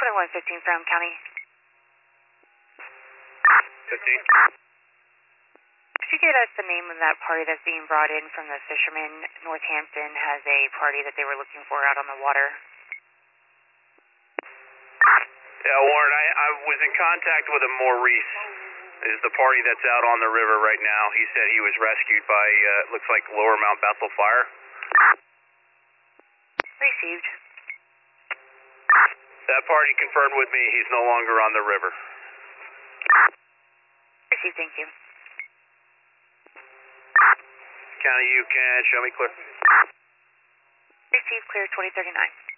2115 from County. 15. Could you get us the name of that party that's being brought in from the fishermen? Northampton has a party that they were looking for out on the water. Yeah, Warren, I was in contact with a Maurice. Is the party that's out on the river right now. He said he was rescued by, looks like Lower Mount Bethel Fire. Received. That party confirmed with me he's no longer on the river. Received, thank you. County, you can show me clear. Received, clear 2039.